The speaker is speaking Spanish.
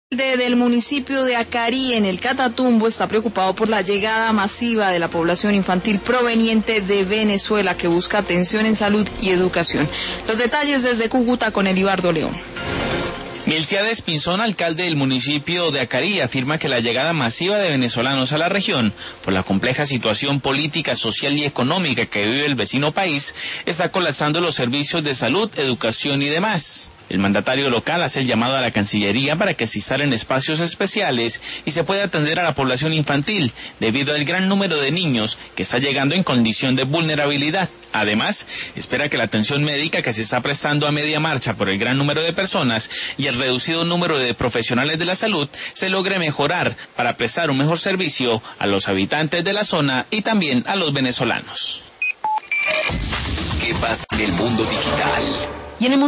Del municipio de Acarí, en el Catatumbo, está preocupado por la llegada masiva de la población infantil proveniente de Venezuela que busca atención en salud y educación. Los detalles desde Cúcuta con Elibardo León. Milciades Pinzón, alcalde del municipio de Acarí, afirma que la llegada masiva de venezolanos a la región, por la compleja situación política, social y económica que vive el vecino país, está colapsando los servicios de salud, educación y demás. El mandatario local hace el llamado a la Cancillería para que se instalen espacios especiales y se pueda atender a la población infantil, debido al gran número de niños que está llegando en condición de vulnerabilidad. Además, espera que la atención médica que se está prestando a media marcha por el gran número de personas y el reducido número de profesionales de la salud se logre mejorar para prestar un mejor servicio a los habitantes de la zona y también a los venezolanos. ¿Qué pasa en el mundo digital? Y en el